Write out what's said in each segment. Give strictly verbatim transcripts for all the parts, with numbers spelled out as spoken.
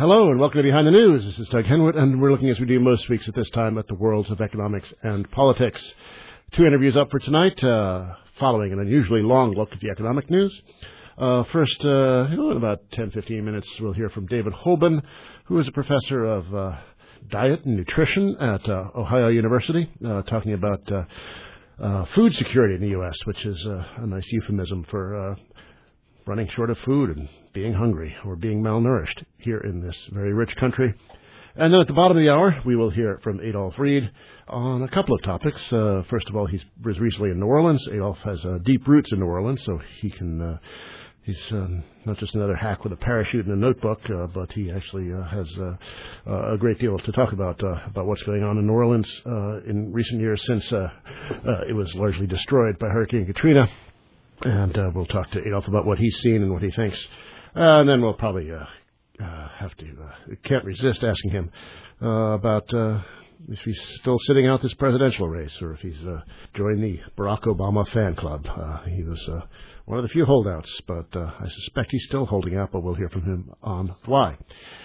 Hello and welcome to Behind the News. This is Doug Henwood, and we're looking, as we do most weeks at this time, at the worlds of economics and politics. Two interviews up for tonight, uh, following an unusually long look at the economic news. Uh, first, uh, in about ten to fifteen minutes, we'll hear from David Holben, who is a professor of uh, diet and nutrition at uh, Ohio University, uh, talking about uh, uh, food security in the U S, which is uh, a nice euphemism for uh, running short of food and being hungry or being malnourished here in this very rich country. And then at the bottom of the hour, we will hear from Adolph Reed on a couple of topics. Uh, first of all, he was recently in New Orleans. Adolph has uh, deep roots in New Orleans, so he can, uh, he's um, not just another hack with a parachute and a notebook, uh, but he actually uh, has uh, a great deal to talk about, uh, about what's going on in New Orleans uh, in recent years since uh, uh, it was largely destroyed by Hurricane Katrina. And uh, we'll talk to Adolph about what he's seen and what he thinks. Uh, and then we'll probably uh, uh, have to, uh, can't resist asking him uh, about uh, if he's still sitting out this presidential race or if he's uh, joined the Barack Obama fan club. Uh, he was uh, one of the few holdouts, but uh, I suspect he's still holding out, but we'll hear from him on why.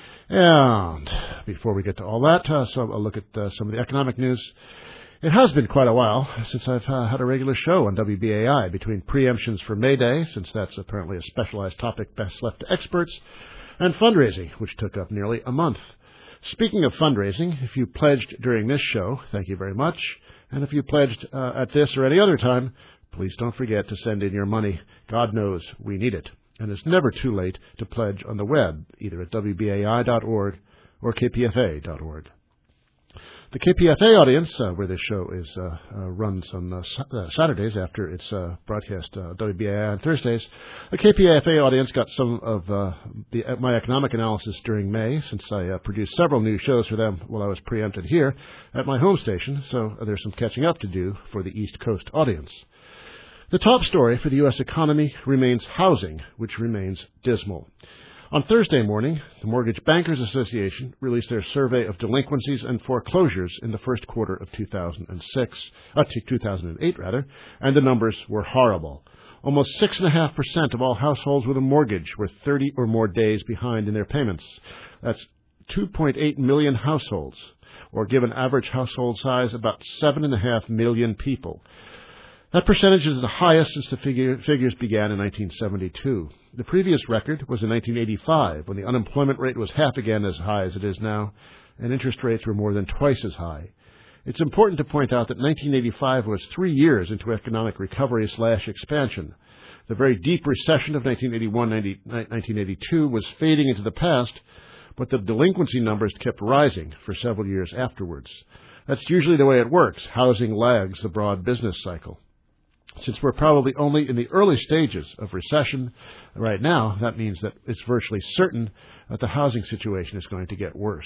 And before we get to all that, uh, so I'll look at uh, some of the economic news. It has been quite a while since I've uh, had a regular show on W B A I, between preemptions for May Day, since that's apparently a specialized topic best left to experts, and fundraising, which took up nearly a month. Speaking of fundraising, if you pledged during this show, thank you very much. And if you pledged uh, at this or any other time, please don't forget to send in your money. God knows we need it. And it's never too late to pledge on the web, either at W B A I dot org or K P F A dot org. The K P F A audience, uh, where this show is uh, uh, runs on uh, uh, Saturdays after it's uh, broadcast uh, W B A I on Thursdays, the K P F A audience got some of uh, the, uh, my economic analysis during May, since I uh, produced several new shows for them while I was preempted here at my home station, so uh, there's some catching up to do for the East Coast audience. The top story for the U S economy remains housing, which remains dismal. On Thursday morning, the Mortgage Bankers Association released their survey of delinquencies and foreclosures in the first quarter of two thousand six, uh, two thousand eight rather, and the numbers were horrible. Almost six point five percent of all households with a mortgage were thirty or more days behind in their payments. That's two point eight million households, or given average household size, about seven point five million people. That percentage is the highest since the figure, figures began in nineteen seventy-two. The previous record was in nineteen eighty-five, when the unemployment rate was half again as high as it is now, and interest rates were more than twice as high. It's important to point out that nineteen eighty-five was three years into economic recovery slash expansion. The very deep recession of nineteen eighty-one to nineteen eighty-two was fading into the past, but the delinquency numbers kept rising for several years afterwards. That's usually the way it works. Housing lags the broad business cycle. Since we're probably only in the early stages of recession right now, that means that it's virtually certain that the housing situation is going to get worse.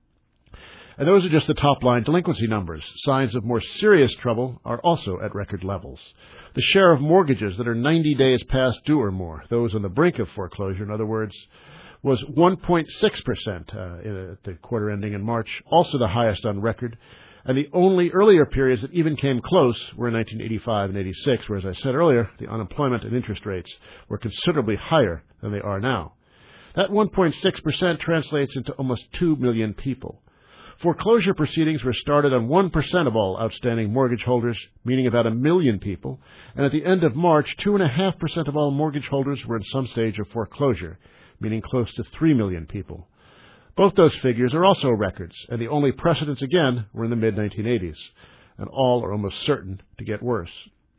And those are just the top-line delinquency numbers. Signs of more serious trouble are also at record levels. The share of mortgages that are ninety days past due or more, those on the brink of foreclosure, in other words, was one point six percent uh, at the quarter ending in March, also the highest on record. And the only earlier periods that even came close were in nineteen eighty-five and eighty-six, where, as I said earlier, the unemployment and interest rates were considerably higher than they are now. That one point six percent translates into almost two million people. Foreclosure proceedings were started on one percent of all outstanding mortgage holders, meaning about a million people, and at the end of March, two point five percent of all mortgage holders were in some stage of foreclosure, meaning close to three million people. Both those figures are also records, and the only precedents, again, were in the mid nineteen eighties, and all are almost certain to get worse.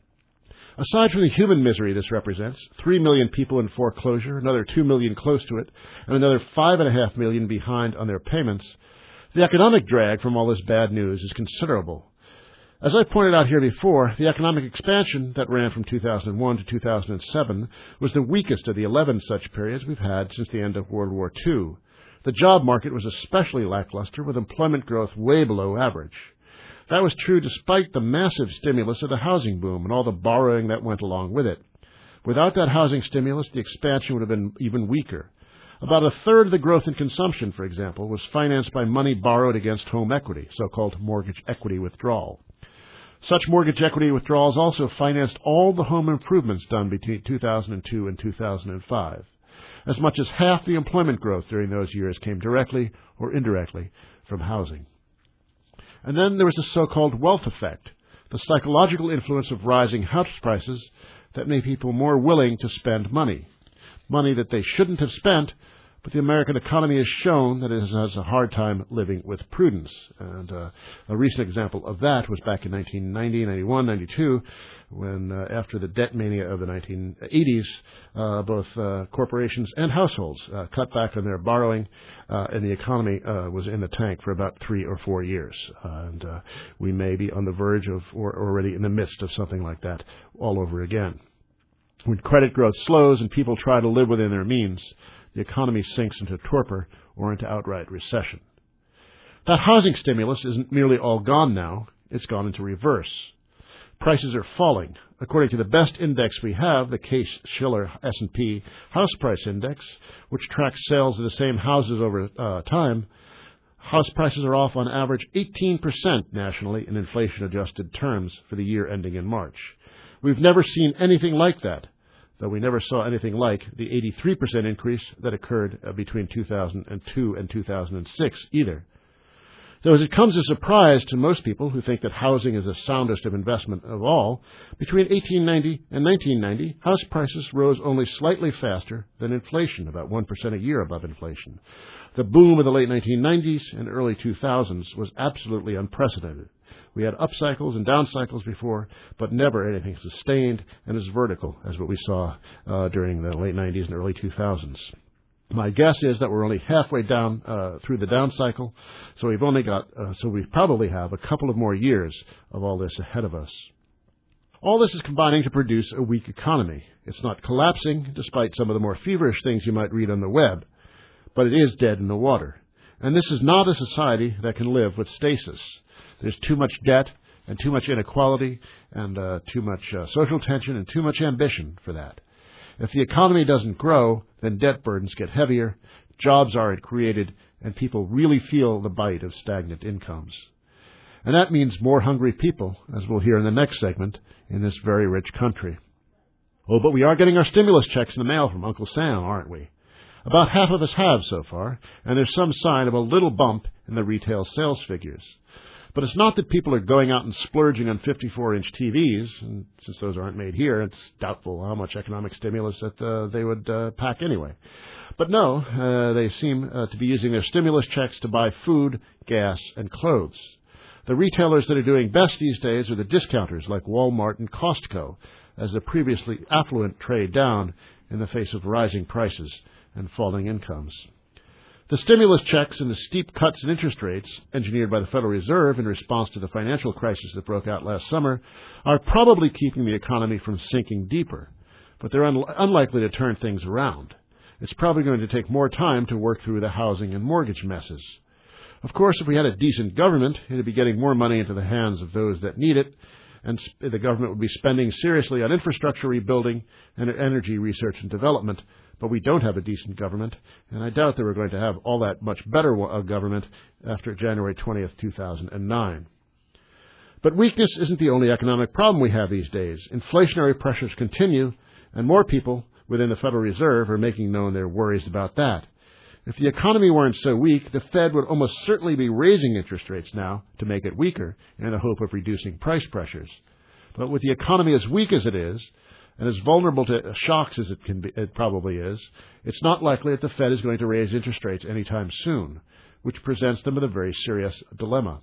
Aside from the human misery this represents, three million people in foreclosure, another two million close to it, and another five point five million behind on their payments, the economic drag from all this bad news is considerable. As I pointed out here before, the economic expansion that ran from two thousand one to two thousand seven was the weakest of the eleven such periods we've had since the end of World War Two. The job market was especially lackluster, with employment growth way below average. That was true despite the massive stimulus of the housing boom and all the borrowing that went along with it. Without that housing stimulus, the expansion would have been even weaker. About a third of the growth in consumption, for example, was financed by money borrowed against home equity, so-called mortgage equity withdrawal. Such mortgage equity withdrawals also financed all the home improvements done between two thousand two and two thousand five. As much as half the employment growth during those years came directly or indirectly from housing. And then there was the so-called wealth effect, the psychological influence of rising house prices that made people more willing to spend money, money that they shouldn't have spent, but the American economy has shown that it has a hard time living with prudence. And uh, a recent example of that was back in nineteen ninety, ninety-one, ninety-two, when uh, after the debt mania of the nineteen eighties, uh, both uh, corporations and households uh, cut back on their borrowing, uh, and the economy uh, was in the tank for about three or four years. Uh, and uh, we may be on the verge of, or already in the midst of something like that all over again. When credit growth slows and people try to live within their means, the economy sinks into torpor or into outright recession. That housing stimulus isn't merely all gone now, it's gone into reverse. Prices are falling. According to the best index we have, the Case-Shiller S and P House Price Index, which tracks sales of the same houses over uh, time, house prices are off on average eighteen percent nationally in inflation-adjusted terms for the year ending in March. We've never seen anything like that, though we never saw anything like the eighty-three percent increase that occurred uh, between two thousand two and two thousand six either. Though as it comes as a surprise to most people who think that housing is the soundest of investment of all, between eighteen ninety and nineteen ninety, house prices rose only slightly faster than inflation, about one percent a year above inflation. The boom of the late nineteen nineties and early two thousands was absolutely unprecedented. We had up cycles and down cycles before, but never anything sustained and as vertical as what we saw uh, during the late nineties and early two thousands. My guess is that we're only halfway down uh, through the down cycle, so we've only got, uh, so we probably have a couple of more years of all this ahead of us. All this is combining to produce a weak economy. It's not collapsing, despite some of the more feverish things you might read on the web, but it is dead in the water. And this is not a society that can live with stasis. There's too much debt and too much inequality and uh, too much uh, social tension and too much ambition for that. If the economy doesn't grow, then debt burdens get heavier, jobs aren't created, and people really feel the bite of stagnant incomes. And that means more hungry people, as we'll hear in the next segment, in this very rich country. Oh, but we are getting our stimulus checks in the mail from Uncle Sam, aren't we? About half of us have so far, and there's some sign of a little bump in the retail sales figures. But it's not that people are going out and splurging on fifty-four inch T Vs, and since those aren't made here, it's doubtful how much economic stimulus that uh, they would uh, pack anyway. But no, uh, they seem uh, to be using their stimulus checks to buy food, gas, and clothes. The retailers that are doing best these days are the discounters like Walmart and Costco, as the previously affluent trade down in the face of rising prices and falling incomes. The stimulus checks and the steep cuts in interest rates, engineered by the Federal Reserve in response to the financial crisis that broke out last summer, are probably keeping the economy from sinking deeper, but they're un- unlikely to turn things around. It's probably going to take more time to work through the housing and mortgage messes. Of course, if we had a decent government, it would be getting more money into the hands of those that need it, and sp- the government would be spending seriously on infrastructure rebuilding and energy research and development. But we don't have a decent government, and I doubt that we're going to have all that much better a government after January twentieth, two thousand nine. But weakness isn't the only economic problem we have these days. Inflationary pressures continue, and more people within the Federal Reserve are making known their worries about that. If the economy weren't so weak, the Fed would almost certainly be raising interest rates now to make it weaker in the hope of reducing price pressures. But with the economy as weak as it is, and as vulnerable to shocks as it can be, it probably is, it's not likely that the Fed is going to raise interest rates anytime soon, which presents them with a very serious dilemma.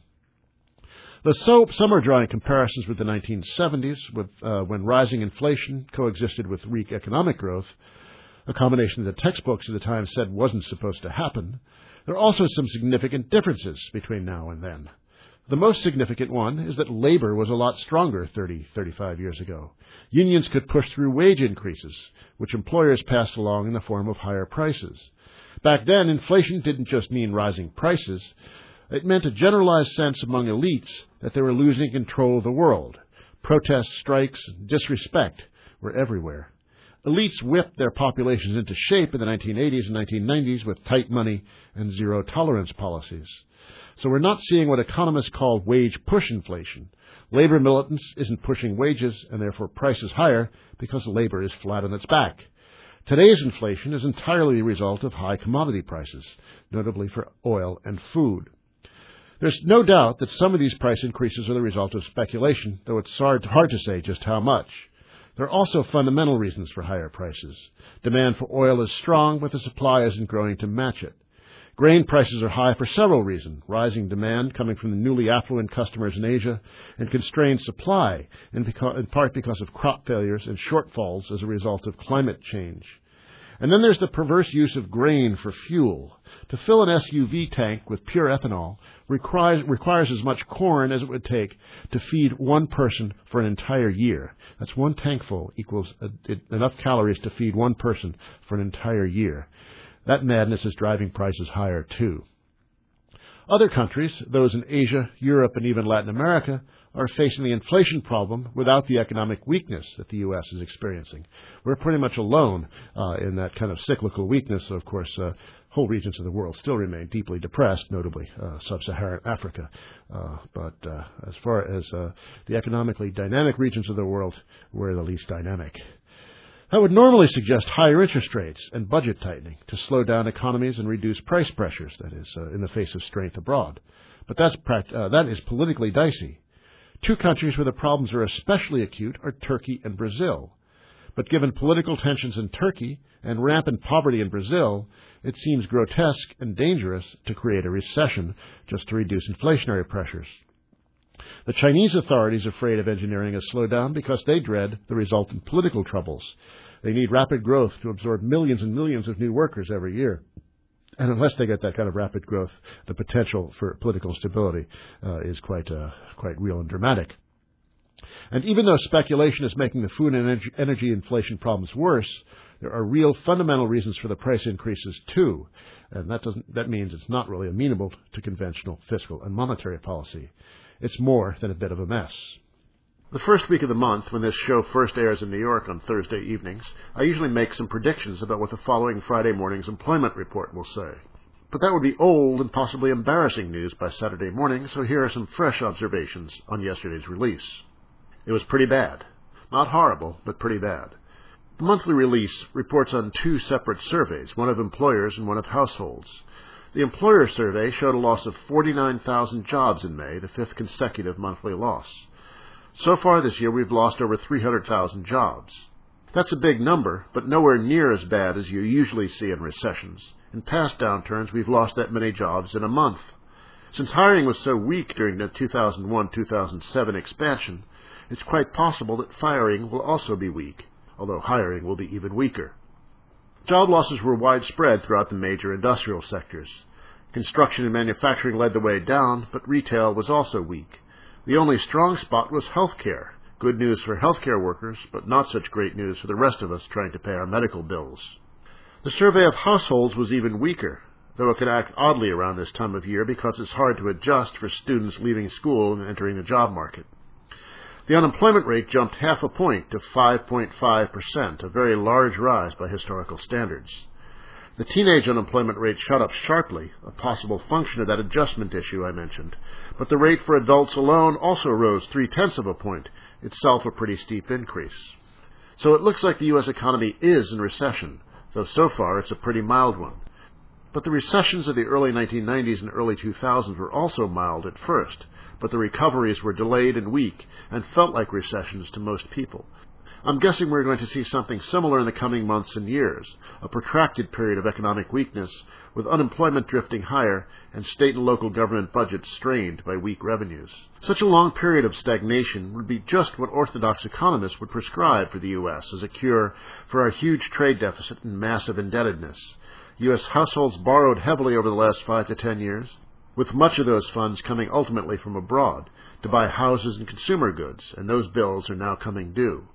The so, some are drawing comparisons with the nineteen seventies, with, uh, when rising inflation coexisted with weak economic growth, a combination that the textbooks at the time said wasn't supposed to happen. There are also some significant differences between now and then. The most significant one is that labor was a lot stronger thirty, thirty-five years ago. Unions could push through wage increases, which employers passed along in the form of higher prices. Back then, inflation didn't just mean rising prices. It meant a generalized sense among elites that they were losing control of the world. Protests, strikes, and disrespect were everywhere. Elites whipped their populations into shape in the nineteen eighties and nineteen nineties with tight money and zero-tolerance policies. So we're not seeing what economists call wage push inflation. Labor militants isn't pushing wages and therefore prices higher because labor is flat on its back. Today's inflation is entirely the result of high commodity prices, notably for oil and food. There's no doubt that some of these price increases are the result of speculation, though it's hard, hard to say just how much. There are also fundamental reasons for higher prices. Demand for oil is strong, but the supply isn't growing to match it. Grain prices are high for several reasons: rising demand coming from the newly affluent customers in Asia, and constrained supply, in, beca- in part because of crop failures and shortfalls as a result of climate change. And then there's the perverse use of grain for fuel. To fill an S U V tank with pure ethanol requires, requires as much corn as it would take to feed one person for an entire year. That's one tankful equals a, it, enough calories to feed one person for an entire year. That madness is driving prices higher, too. Other countries, those in Asia, Europe, and even Latin America, are facing the inflation problem without the economic weakness that the U S is experiencing. We're pretty much alone uh, in that kind of cyclical weakness. Of course, uh, whole regions of the world still remain deeply depressed, notably uh, sub-Saharan Africa. Uh, but uh, as far as uh, the economically dynamic regions of the world, we're the least dynamic. That would normally suggest higher interest rates and budget tightening to slow down economies and reduce price pressures, that is, uh, in the face of strength abroad. But that's pract- uh, that is politically dicey. Two countries where the problems are especially acute are Turkey and Brazil. But given political tensions in Turkey and rampant poverty in Brazil, it seems grotesque and dangerous to create a recession just to reduce inflationary pressures. The Chinese authorities are afraid of engineering a slowdown because they dread the resultant political troubles. They need rapid growth to absorb millions and millions of new workers every year. And unless they get that kind of rapid growth, the potential for political instability uh, is quite uh, quite real and dramatic. And even though speculation is making the food and energy, energy inflation problems worse, there are real fundamental reasons for the price increases too. And that doesn't that means it's not really amenable to conventional fiscal and monetary policy. It's more than a bit of a mess. The first week of the month, when this show first airs in New York on Thursday evenings, I usually make some predictions about what the following Friday morning's employment report will say. But that would be old and possibly embarrassing news by Saturday morning, so here are some fresh observations on yesterday's release. It was pretty bad. Not horrible, but pretty bad. The monthly release reports on two separate surveys, one of employers and one of households. The employer survey showed a loss of forty-nine thousand jobs in May, the fifth consecutive monthly loss. So far this year, we've lost over three hundred thousand jobs. That's a big number, but nowhere near as bad as you usually see in recessions. In past downturns, we've lost that many jobs in a month. Since hiring was so weak during the two thousand one two thousand seven expansion, it's quite possible that firing will also be weak, although hiring will be even weaker. Job losses were widespread throughout the major industrial sectors. Construction and manufacturing led the way down, but retail was also weak. The only strong spot was healthcare. Good news for healthcare workers, but not such great news for the rest of us trying to pay our medical bills. The survey of households was even weaker, though it could act oddly around this time of year because it's hard to adjust for students leaving school and entering the job market. The unemployment rate jumped half a point to five point five percent, a very large rise by historical standards. The teenage unemployment rate shot up sharply, a possible function of that adjustment issue I mentioned, but the rate for adults alone also rose three-tenths of a point, itself a pretty steep increase. So it looks like the U S economy is in recession, though so far it's a pretty mild one. But the recessions of the early nineteen nineties and early two thousands were also mild at first, but the recoveries were delayed and weak and felt like recessions to most people. I'm guessing we're going to see something similar in the coming months and years, a protracted period of economic weakness, with unemployment drifting higher and state and local government budgets strained by weak revenues. Such a long period of stagnation would be just what orthodox economists would prescribe for the U S as a cure for our huge trade deficit and massive indebtedness. U S households borrowed heavily over the last five to ten years, with much of those funds coming ultimately from abroad to buy houses and consumer goods, and those bills are now coming due.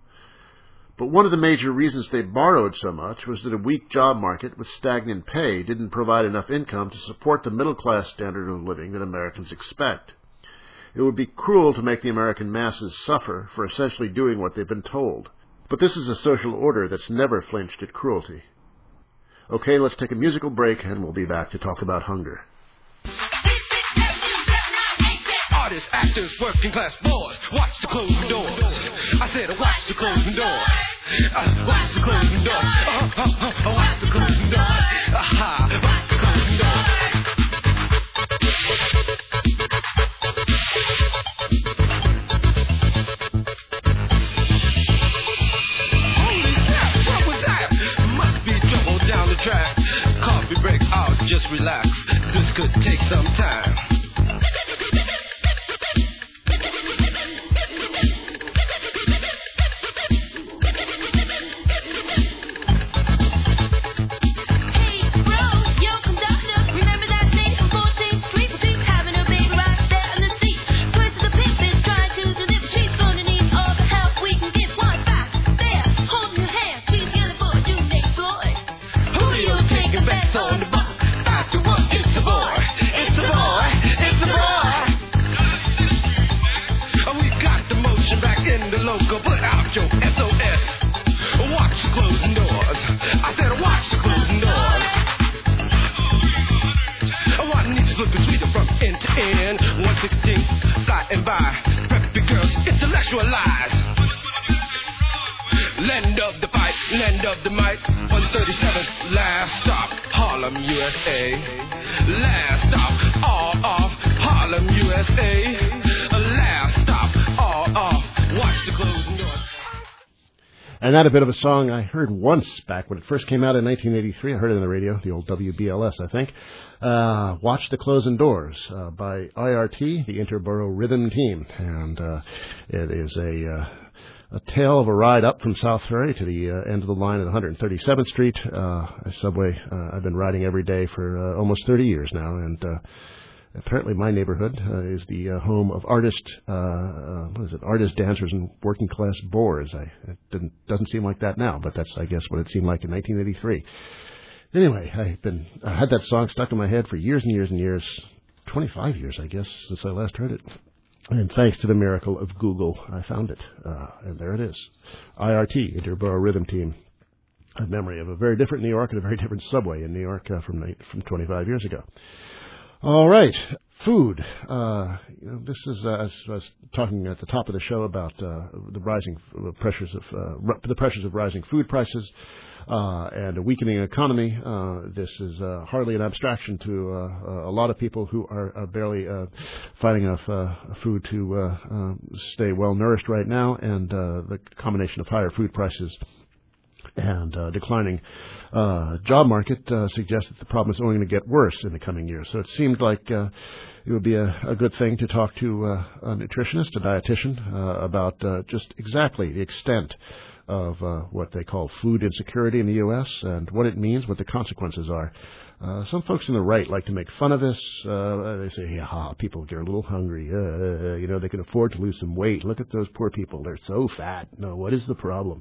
But one of the major reasons they borrowed so much was that a weak job market with stagnant pay didn't provide enough income to support the middle-class standard of living that Americans expect. It would be cruel to make the American masses suffer for essentially doing what they've been told. But this is a social order that's never flinched at cruelty. Okay, let's take a musical break, and we'll be back to talk about hunger. Artists, actors, working class boys, watch the closing doors. I said watch the closing doors. Uh, watch the closing doors. Uh, uh, uh, watch the closing doors. Uh, watch the closing doors. Holy crap, what was that? Must be trouble down the track. Coffee break out, just relax. This could take some time. Your S O S. Watch the closing doors. I said watch the closing doors. What needs looking sweeter from end to end. one sixteen, flying by. Preppy girls, intellectualize. Land of the fight, land of the might. one thirty-seven, last stop, Harlem, U S A. Last stop, all off, Harlem, U S A. Last stop, all off. Watch the closing doors. And that a bit of a song I heard once back when it first came out in nineteen eighty-three. I heard it on the radio, the old W B L S, I think. Uh, Watch the Closing Doors uh, by I R T, the Interborough Rhythm Team. And uh, it is a uh, a tale of a ride up from South Ferry to the uh, end of the line at one thirty-seventh Street, uh, a subway uh, I've been riding every day for uh, almost thirty years now. And uh, apparently my neighborhood uh, is the uh, home of artists, uh, uh, what is it, artists, dancers, and working-class bores. I, it didn't, doesn't seem like that now, but that's, I guess, what it seemed like in nineteen eighty-three. Anyway, I've been, I had that song stuck in my head for years and years and years, twenty-five years, I guess, since I last heard it. And thanks to the miracle of Google, I found it. Uh, and there it is. I R T, Interborough Rhythm Team. A memory of a very different New York and a very different subway in New York uh, from from twenty-five years ago. All right, food. Uh, you know, this is, uh, as I was talking at the top of the show about uh, the rising pressures of uh, the pressures of rising food prices uh, and a weakening economy. Uh, this is uh, hardly an abstraction to uh, a lot of people who are uh, barely uh, finding enough uh, food to uh, uh, stay well nourished right now, and uh, the combination of higher food prices and uh, declining uh, job market uh, suggests that the problem is only going to get worse in the coming years. So it seemed like uh, it would be a, a good thing to talk to uh, a nutritionist, a dietitian, uh, about uh, just exactly the extent of uh, what they call food insecurity in the U S and what it means, what the consequences are. Uh, some folks on the right like to make fun of this. Uh, they say, yeah, people get a little hungry. Uh, you know, they can afford to lose some weight. Look at those poor people. They're so fat. No, what is the problem?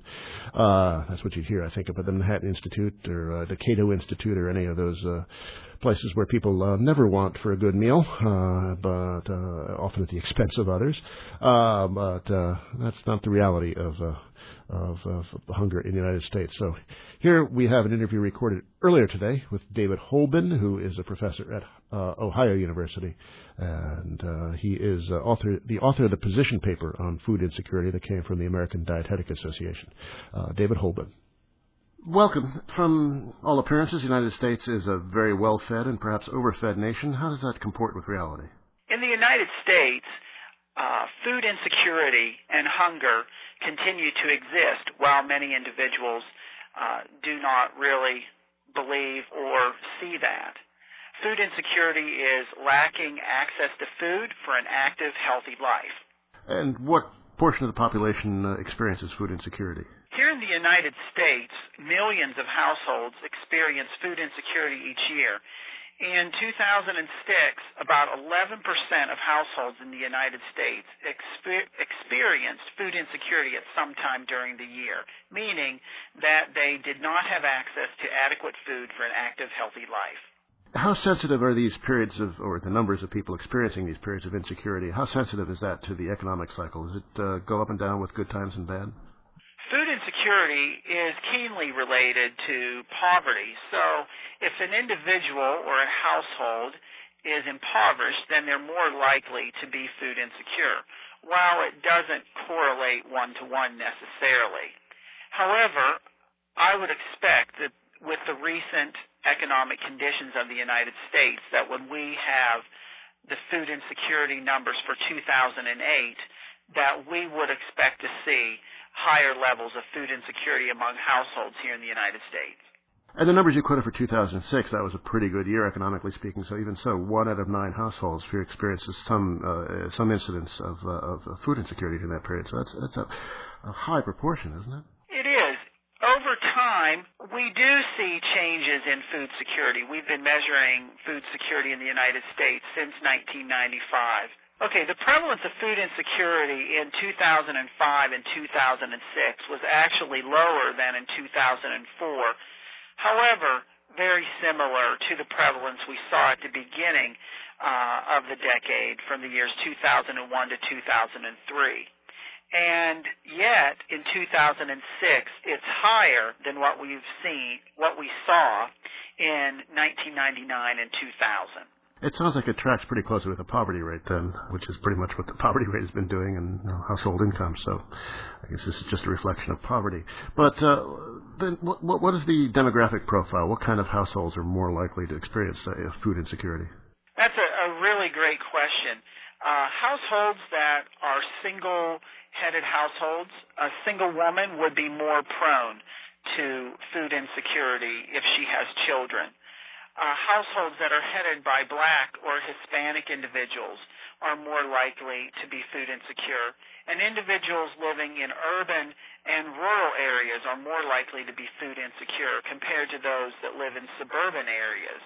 Uh, that's what you'd hear, I think, about the Manhattan Institute or uh, the Cato Institute or any of those uh, places where people uh, never want for a good meal, uh, but uh, often at the expense of others. Uh, but uh, that's not the reality of uh, Of, of hunger in the United States. So here we have an interview recorded earlier today with David Holben, who is a professor at uh, Ohio University, and uh, he is uh, author, the author of the position paper on food insecurity that came from the American Dietetic Association. Uh, David Holben. Welcome. From all appearances, the United States is a very well-fed and perhaps overfed nation. How does that comport with reality? In the United States, uh, food insecurity and hunger continue to exist, while many individuals uh, do not really believe or see that. Food insecurity is lacking access to food for an active, healthy life. And what portion of the population uh, experiences food insecurity? Here in the United States, millions of households experience food insecurity each year. In two thousand six, about eleven percent of households in the United States exper- experienced food insecurity at some time during the year, meaning that they did not have access to adequate food for an active, healthy life. How sensitive are these periods of, or the numbers of people experiencing these periods of insecurity, how sensitive is that to the economic cycle? Does it uh, go up and down with good times and bad? Food insecurity is keenly related to poverty. So if an individual or a household is impoverished, then they're more likely to be food insecure, while it doesn't correlate one-to-one necessarily. However, I would expect that with the recent economic conditions of the United States, that when we have the food insecurity numbers for two thousand eight, that we would expect to see higher levels of food insecurity among households here in the United States. And the numbers you quoted for two thousand six, that was a pretty good year economically speaking. So even so, one out of nine households here experiences some uh, some incidence of, uh, of food insecurity in that period. So that's that's a, a high proportion, isn't it? It is. Over time, we do see changes in food security. We've been measuring food security in the United States since nineteen ninety-five. Okay, the prevalence of food insecurity in two thousand five and two thousand six was actually lower than in two thousand four. However, very similar to the prevalence we saw at the beginning uh, of the decade from the years two thousand one to two thousand three. And yet, in two thousand six, it's higher than what we've seen, what we saw in nineteen ninety-nine and two thousand. It sounds like it tracks pretty closely with the poverty rate then, which is pretty much what the poverty rate has been doing in you know, household income. So I guess this is just a reflection of poverty. But uh, then what, what is the demographic profile? What kind of households are more likely to experience uh, food insecurity? That's a, a really great question. Uh, households that are single-headed households, a single woman would be more prone to food insecurity if she has children. Uh, households that are headed by Black or Hispanic individuals are more likely to be food insecure, and individuals living in urban and rural areas are more likely to be food insecure compared to those that live in suburban areas.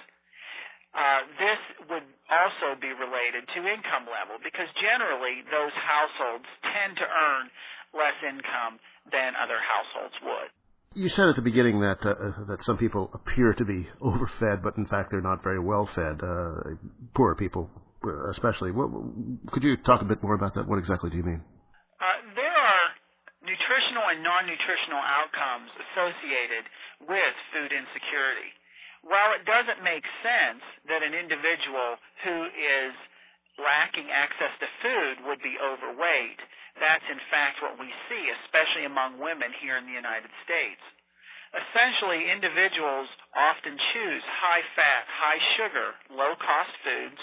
Uh, this would also be related to income level because generally those households tend to earn less income than other households would. You said at the beginning that uh, that some people appear to be overfed, but in fact they're not very well fed. Uh, poor people, especially. What, could you talk a bit more about that? What exactly do you mean? Uh, there are nutritional and non-nutritional outcomes associated with food insecurity. While it doesn't make sense that an individual who is lacking access to food would be overweight, that's in fact what we see, especially among women here in the United States. Essentially, individuals often choose high-fat, high-sugar, low-cost foods,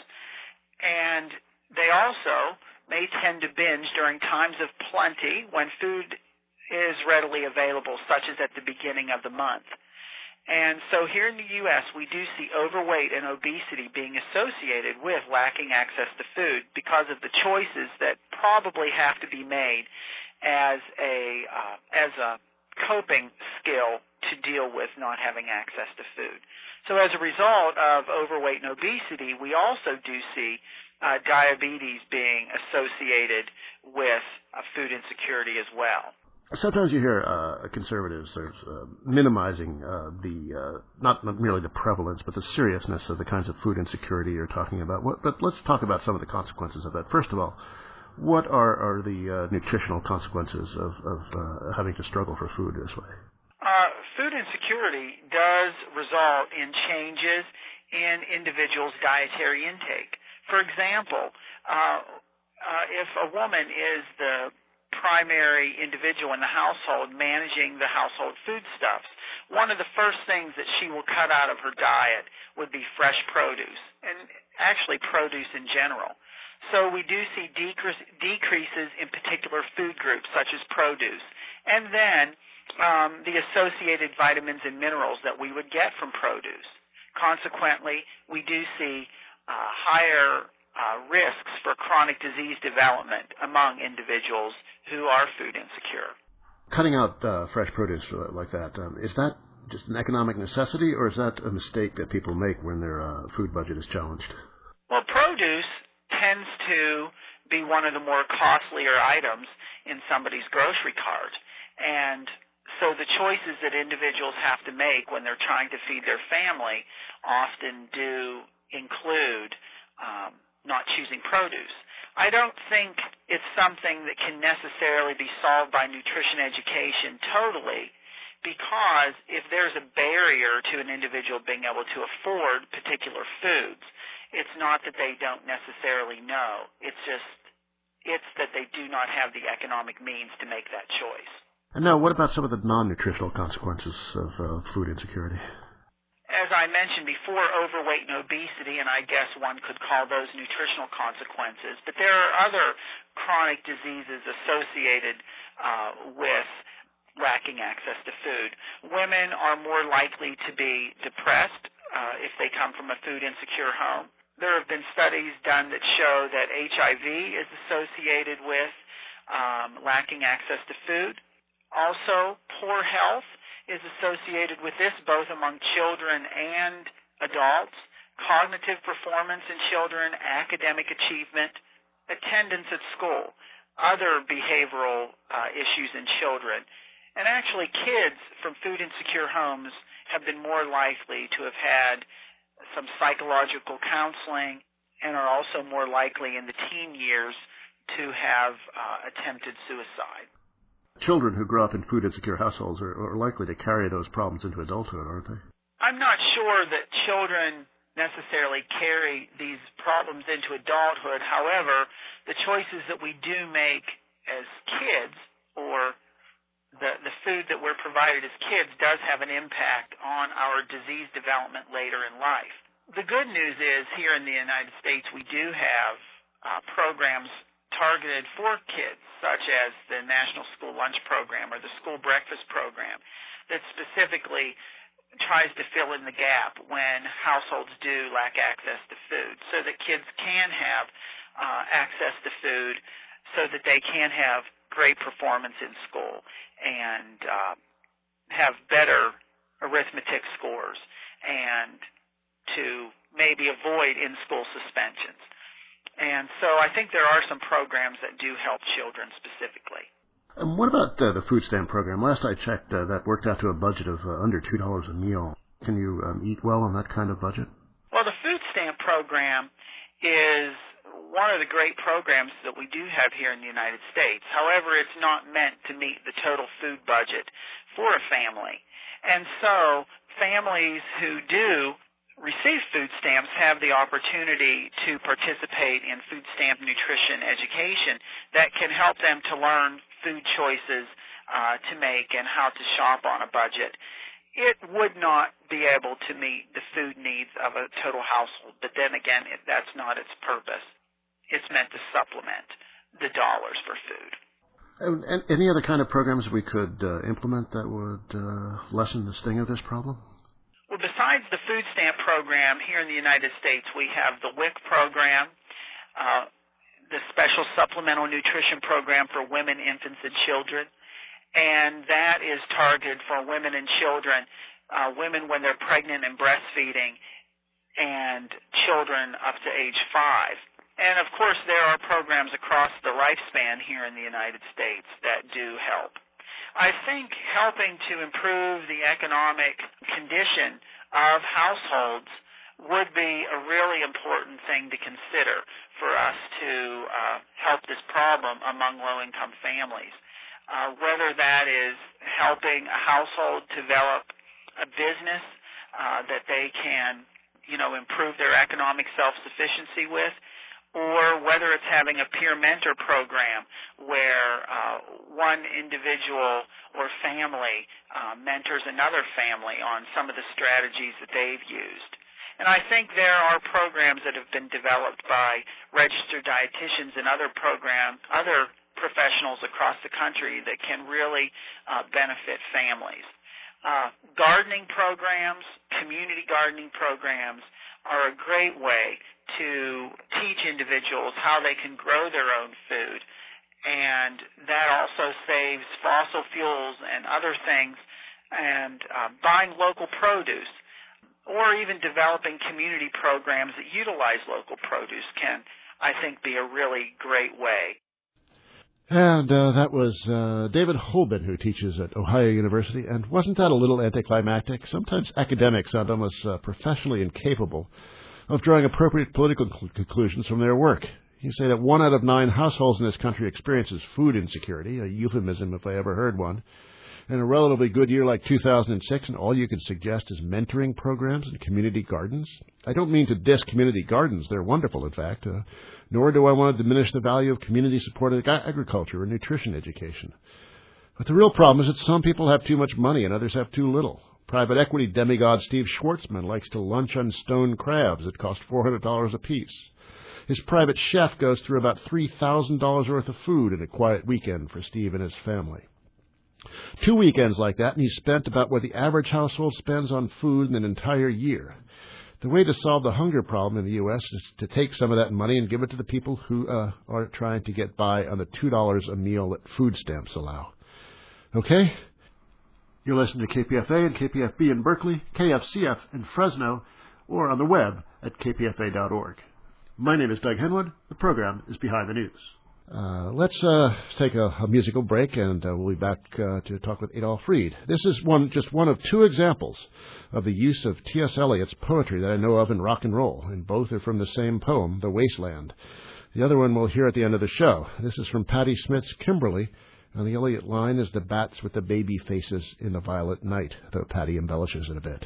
and they also may tend to binge during times of plenty when food is readily available, such as at the beginning of the month. And so here in the U S, we do see overweight and obesity being associated with lacking access to food because of the choices that probably have to be made as a uh, as a coping skill to deal with not having access to food. So as a result of overweight and obesity, we also do see uh, diabetes being associated with uh, food insecurity as well. Sometimes you hear uh, conservatives sort of uh, minimizing uh, the uh, not, not merely the prevalence, but the seriousness of the kinds of food insecurity you're talking about. What, but let's talk about some of the consequences of that. First of all, what are, are the uh, nutritional consequences of, of uh, having to struggle for food this way? Uh, food insecurity does result in changes in individuals' dietary intake. For example, uh, uh, if a woman is the primary individual in the household managing the household foodstuffs, one of the first things that she will cut out of her diet would be fresh produce, and actually produce in general. So we do see decrease, decreases in particular food groups such as produce, and then um, the associated vitamins and minerals that we would get from produce. Consequently, we do see uh, higher Uh, risks for chronic disease development among individuals who are food insecure. Cutting out uh, fresh produce like that, um, is that just an economic necessity, or is that a mistake that people make when their uh, food budget is challenged? Well, produce tends to be one of the more costlier items in somebody's grocery cart. And so the choices that individuals have to make when they're trying to feed their family often do include um, not choosing produce. I don't think it's something that can necessarily be solved by nutrition education totally, because if there's a barrier to an individual being able to afford particular foods, it's not that they don't necessarily know. It's just, it's that they do not have the economic means to make that choice. And now, what about some of the non-nutritional consequences of uh, food insecurity? As I mentioned before, overweight and obesity, and I guess one could call those nutritional consequences. But there are other chronic diseases associated uh, with lacking access to food. Women are more likely to be depressed uh, if they come from a food insecure home. There have been studies done that show that H I V is associated with um, lacking access to food. Also, poor health is associated with this both among children and adults. Cognitive performance in children, academic achievement, attendance at school, other behavioral uh, issues in children. And actually, kids from food insecure homes have been more likely to have had some psychological counseling and are also more likely in the teen years to have uh, attempted suicide. Children who grow up in food insecure households are, are likely to carry those problems into adulthood, aren't they? I'm not sure that children necessarily carry these problems into adulthood. However, the choices that we do make as kids, or the, the food that we're provided as kids, does have an impact on our disease development later in life. The good news is here in the United States we do have uh, programs targeted for kids, such as the National School Lunch Program or the School Breakfast Program, that specifically tries to fill in the gap when households do lack access to food, so that kids can have uh, access to food, so that they can have great performance in school and uh, have better arithmetic scores, and to maybe avoid in-school suspensions. And so I think there are some programs that do help children specifically. And what about uh, the food stamp program? Last I checked, uh, that worked out to a budget of uh, under two dollars a meal. Can you um, eat well on that kind of budget? Well, the food stamp program is one of the great programs that we do have here in the United States. However, it's not meant to meet the total food budget for a family. And so families who do receive food stamps have the opportunity to participate in food stamp nutrition education that can help them to learn food choices uh, to make and how to shop on a budget. It would not be able to meet the food needs of a total household, but then again, it, that's not its purpose. It's meant to supplement the dollars for food. And, and any other kind of programs we could uh, implement that would uh, lessen the sting of this problem? Well, besides the food stamp program here in the United States, we have the W I C program, uh, the Special Supplemental Nutrition Program for Women, Infants, and Children, and that is targeted for women and children, uh, women when they're pregnant and breastfeeding, and children up to age five. And, of course, there are programs across the lifespan here in the United States that do help. I think helping to improve the economic condition of households would be a really important thing to consider for us to uh, help this problem among low-income families. Uh, whether that is helping a household develop a business uh, that they can, you know, improve their economic self-sufficiency with, or whether it's having a peer mentor program where uh, one individual or family uh, mentors another family on some of the strategies that they've used. And I think there are programs that have been developed by registered dietitians and other program, other professionals across the country that can really uh, benefit families. Uh, gardening programs, community gardening programs are a great way to teach individuals how they can grow their own food, and that also saves fossil fuels and other things, and uh, buying local produce, or even developing community programs that utilize local produce can, I think, be a really great way. And uh, that was uh, David Holben, who teaches at Ohio University. And wasn't that a little anticlimactic? Sometimes academics sound almost uh, professionally incapable of drawing appropriate political cl- conclusions from their work. You say that one out of nine households in this country experiences food insecurity, a euphemism if I ever heard one. In a relatively good year like two thousand six, and all you can suggest is mentoring programs and community gardens? I don't mean to diss community gardens. They're wonderful, in fact. Uh, nor do I want to diminish the value of community-supported agriculture or nutrition education. But the real problem is that some people have too much money and others have too little. Private equity demigod Steve Schwartzman likes to lunch on stone crabs that cost four hundred dollars apiece. His private chef goes through about three thousand dollars worth of food in a quiet weekend for Steve and his family. Two weekends like that, and he's spent about what the average household spends on food in an entire year. The way to solve the hunger problem in the U S is to take some of that money and give it to the people who uh, are trying to get by on the two dollars a meal that food stamps allow. Okay? You're listening to K P F A and K P F B in Berkeley, K F C F in Fresno, or on the web at k p f a dot org. My name is Doug Henwood. The program is Behind the News. Uh, let's uh, take a, a musical break, and uh, we'll be back uh, to talk with Adolph Reed. This is one, just one of two examples of the use of T S. Eliot's poetry that I know of in rock and roll, and both are from the same poem, The Wasteland. The other one we'll hear at the end of the show. This is from Patti Smith's Kimberly, and the Eliot line is the bats with the baby faces in the violet night, though Patti embellishes it a bit.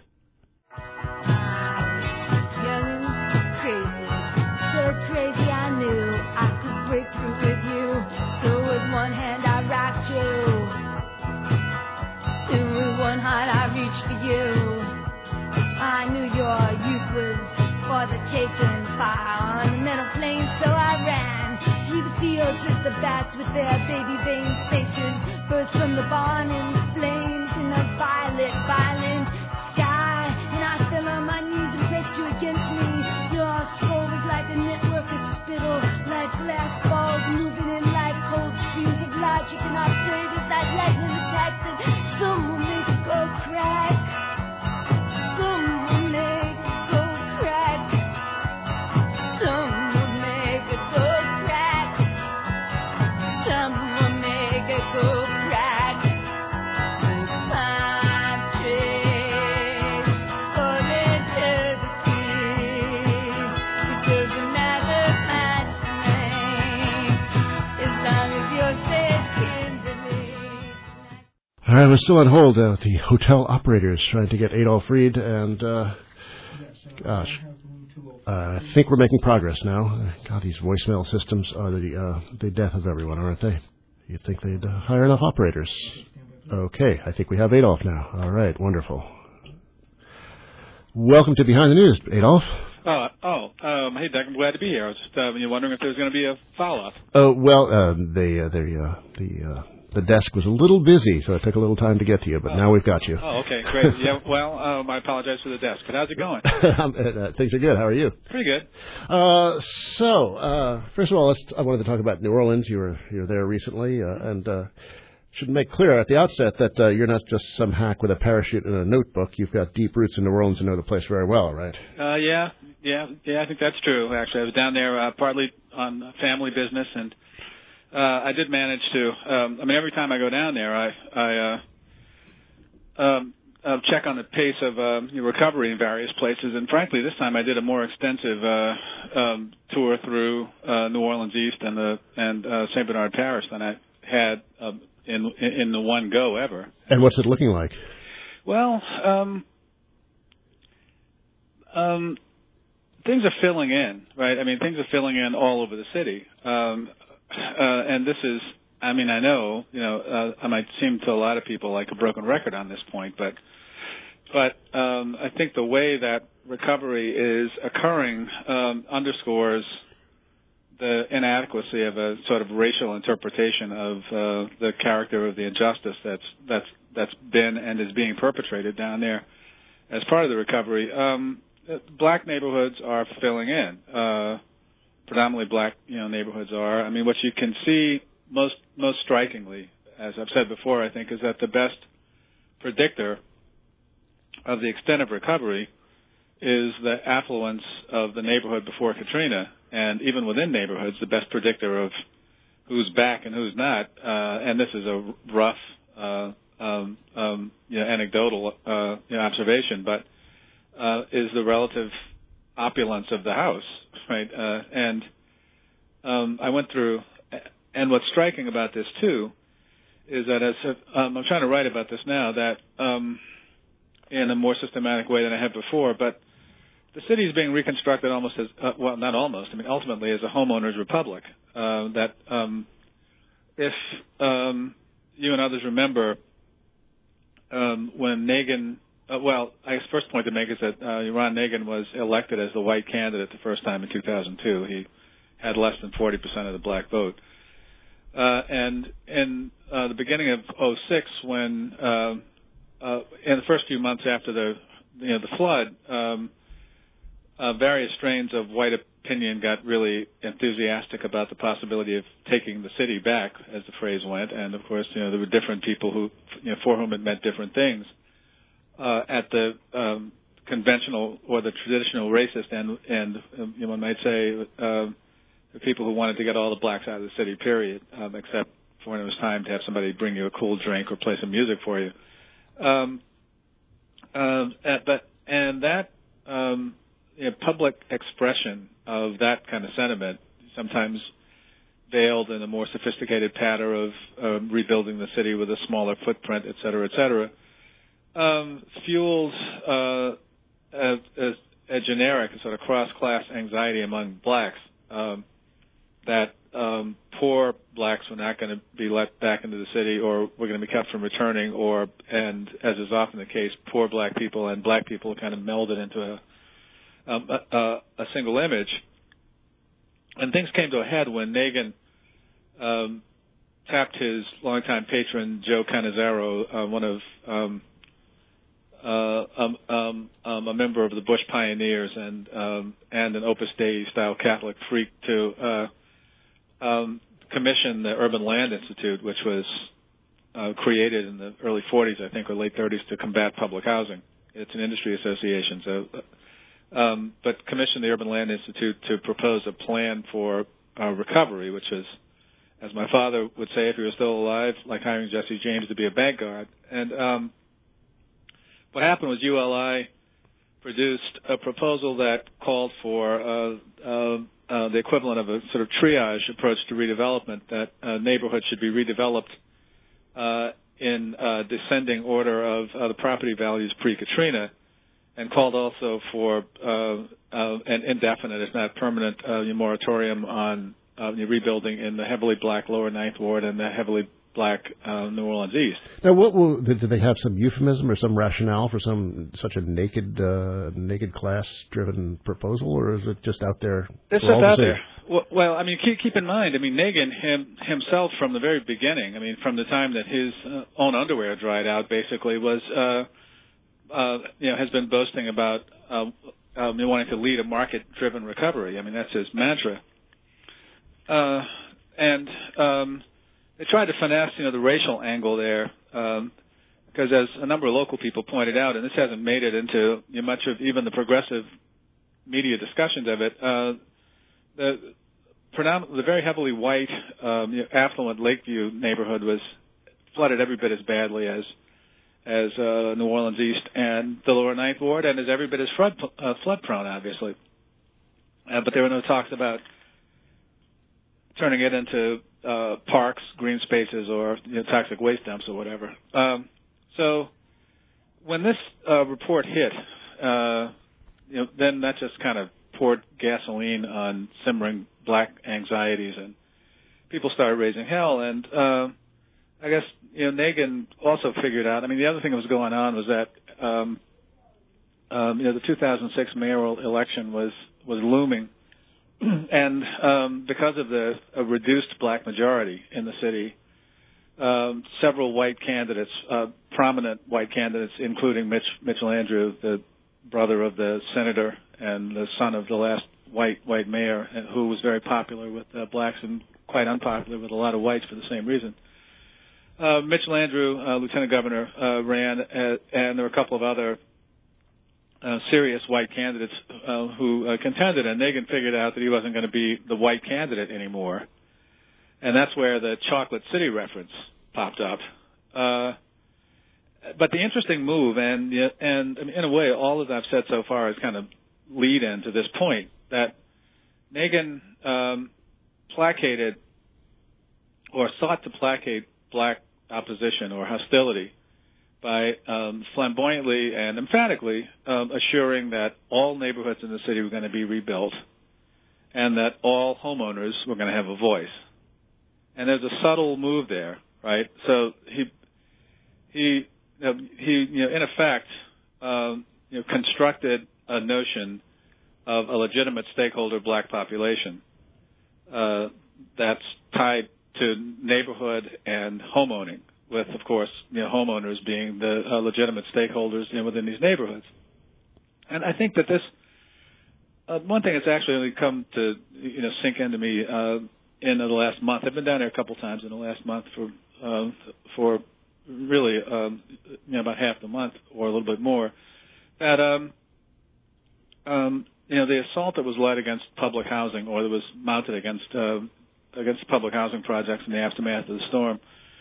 For you, I knew your youth was for the taking, fire on the metal plains, so I ran through the fields with the bats with their baby veins faces burst from the barn in flames in the violet, violent sky, and I fell on my knees and pressed you against me. Your skull was like a network of spittle, like glass balls moving in like cold streams of logic, and I prayed as that lightning attacked that some will make it go crack. Some will make it go crack. Some will make it go crack. Some will make it go crack. Palm trees falling to the sea. It doesn't matter much to me as long as you're safe Kimberly. All right, we're still on hold uh, with the hotel operators trying to get Adolph Reed, and uh, gosh, uh, I think we're making progress now. God, these voicemail systems are the uh, the death of everyone, aren't they? You'd think they'd uh, hire enough operators. Okay, I think we have Adolph now. All right, wonderful. Welcome to Behind the News, Adolph. Oh, oh, um, hey, Doug, I'm glad to be here. I was just uh, wondering if there was going to be a follow-up. Oh, well, uh, they, uh, they, uh, the uh, the desk was a little busy, so it took a little time to get to you, but oh. now we've got you. Oh, okay, great. Yeah, well, um, I apologize for the desk, but how's it going? uh, things are good. How are you? Pretty good. Uh, so, uh, first of all, let's, I wanted to talk about New Orleans. You were you were there recently, uh, and uh, should make clear at the outset that uh, you're not just some hack with a parachute and a notebook. You've got deep roots in New Orleans and know the place very well, right? Uh, yeah, yeah, yeah. I think that's true. Actually, I was down there uh, partly on family business, and uh, I did manage to. Um, I mean, every time I go down there, I I uh, um, uh, check on the pace of uh, recovery in various places. And frankly, this time I did a more extensive uh, um, tour through uh, New Orleans East and the and uh, Saint Bernard Parish than I had. Um, In, in the one go ever. And what's it looking like? Well, um, um, things are filling in, right? I mean, things are filling in all over the city. Um, uh, and this is, I mean, I know, you know, uh, I might seem to a lot of people like a broken record on this point, but, but um, I think the way that recovery is occurring um, underscores the inadequacy of a sort of racial interpretation of uh, the character of the injustice that's that's that's been and is being perpetrated down there as part of the recovery. Um, black neighborhoods are filling in. Uh, predominantly black, you know, neighborhoods are. I mean, what you can see most most strikingly, as I've said before, I think, is that the best predictor of the extent of recovery is the affluence of the neighborhood before Katrina. And even within neighborhoods, the best predictor of who's back and who's not, uh, and this is a rough, uh, um, um, you know, anecdotal uh, you know, observation, but uh, is the relative opulence of the house, right? Uh, and um, I went through, and what's striking about this too is that as um, I'm trying to write about this now, that um, in a more systematic way than I had before, but the city is being reconstructed almost as, uh, well, not almost, I mean, ultimately as a homeowners republic. Uh, that um, if, um, you and others remember um, when Nagin, uh, well, I guess the first point to make is that uh, Ron Nagin was elected as the white candidate the first time in two thousand two. He had less than forty percent of the black vote. Uh, and in uh, the beginning of oh six, when uh, uh, in the first few months after the you know the flood, um, uh, various strains of white opinion got really enthusiastic about the possibility of taking the city back, as the phrase went. And of course, you know there were different people who you know for whom it meant different things. Uh, at the um, conventional or the traditional racist and and um, you know, one might say. Uh, The people who wanted to get all the blacks out of the city, period, um, except for when it was time to have somebody bring you a cool drink or play some music for you. Um, uh, but and that um, you know, public expression of that kind of sentiment, sometimes veiled in a more sophisticated patter of um, rebuilding the city with a smaller footprint, et cetera, et cetera, um, fuels uh, a, a, a generic sort of cross-class anxiety among blacks. Um, that um, poor blacks were not going to be let back into the city, or were going to be kept from returning, or, and as is often the case, poor black people and black people kind of melded into a, um, a, a single image. And things came to a head when Nagin um, tapped his longtime patron, Joe Cannizzaro, uh, one of um, uh, um, um, um, a member of the Bush Pioneers and um, and an Opus Dei style Catholic freak, to uh, Um, commissioned the Urban Land Institute, which was uh, created in the early forties, I think, or late thirties, to combat public housing. It's an industry association, so um, but commissioned the Urban Land Institute to propose a plan for uh, recovery, which is, as my father would say if he was still alive, like hiring Jesse James to be a bank guard. And um, what happened was U L I produced a proposal that called for uh, uh, Uh, the equivalent of a sort of triage approach to redevelopment, that uh, neighborhoods should be redeveloped uh, in uh, descending order of uh, the property values pre-Katrina, and called also for uh, uh, an indefinite, if not permanent, uh, moratorium on uh, rebuilding in the heavily black Lower Ninth Ward and the heavily black uh, New Orleans East. Now, what will, did they have some euphemism or some rationale for some such a naked, uh, naked class-driven proposal, or is it just out there? It's just out there. Well, well, I mean, keep, keep in mind, I mean, Nagin him, himself from the very beginning, I mean, from the time that his uh, own underwear dried out, basically, was, uh, uh, you know, has been boasting about uh, um, wanting to lead a market-driven recovery. I mean, that's his mantra. Uh, and um, they tried to finesse, you know, the racial angle there, um, because as a number of local people pointed out, and this hasn't made it into you know, much of even the progressive media discussions of it, uh, the, predomin- the very heavily white, um, you know, affluent Lakeview neighborhood was flooded every bit as badly as as uh, New Orleans East and the Lower Ninth Ward, and is every bit as flood, uh, flood prone, obviously. Uh, but there were no talks about turning it into uh, parks, green spaces, or you know, toxic waste dumps or whatever. Um, so when this uh, report hit, uh, you know, then that just kind of poured gasoline on simmering black anxieties, and people started raising hell. And uh, I guess you know Nagin also figured out. I mean, the other thing that was going on was that um, um, you know the two thousand six mayoral election was was looming. And um, because of the a reduced black majority in the city, um, several white candidates, uh, prominent white candidates, including Mitch, Mitch Landrieu, the brother of the senator and the son of the last white white mayor, who was very popular with uh, blacks and quite unpopular with a lot of whites for the same reason. Uh, Mitch Landrieu, uh, lieutenant governor, uh, ran, uh, and there were a couple of other Uh, serious white candidates uh, who uh, contended, and Nagin figured out that he wasn't going to be the white candidate anymore, and that's where the Chocolate City reference popped up. Uh, but the interesting move, and and in a way, all that I've said so far is kind of lead in to this point, that Nagin um, placated or sought to placate black opposition or hostility by um, flamboyantly and emphatically um, assuring that all neighborhoods in the city were going to be rebuilt and that all homeowners were going to have a voice. And there's a subtle move there, right? So he he you know, he you know in effect um, you know constructed a notion of a legitimate stakeholder black population uh, that's tied to neighborhood and homeowning, with, of course, you know, homeowners being the uh, legitimate stakeholders, you know, within these neighborhoods. And I think that this, uh, one thing that's actually only come to, you know, sink into me uh, in the last month. I've been down there a couple times in the last month for uh, for really, um, you know, about half the month or a little bit more. That, um, um, you know, the assault that was led against public housing, or that was mounted against uh, against public housing projects in the aftermath of the storm,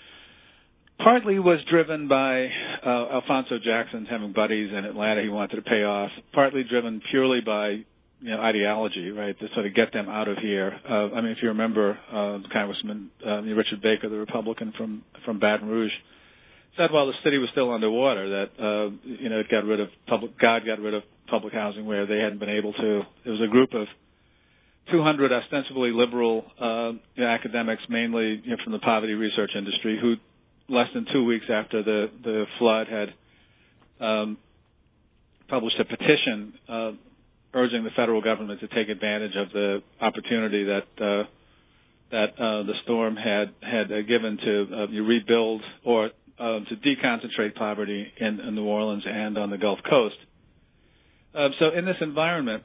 partly was driven by uh, Alphonso Jackson having buddies in Atlanta he wanted to pay off, partly driven purely by, you know, ideology, right, to sort of get them out of here. Uh, I mean, if you remember, uh, Congressman uh, Richard Baker, the Republican from, from Baton Rouge, said while the city was still underwater that, uh, you know, it got rid of public, God got rid of public housing where they hadn't been able to. It was a group of two hundred ostensibly liberal uh, you know, academics, mainly, you know, from the poverty research industry, who less than two weeks after the, the flood had um, published a petition uh, urging the federal government to take advantage of the opportunity that uh, that uh, the storm had had uh, given to uh, rebuild or uh, to deconcentrate poverty in, in New Orleans and on the Gulf Coast. Uh, so in this environment,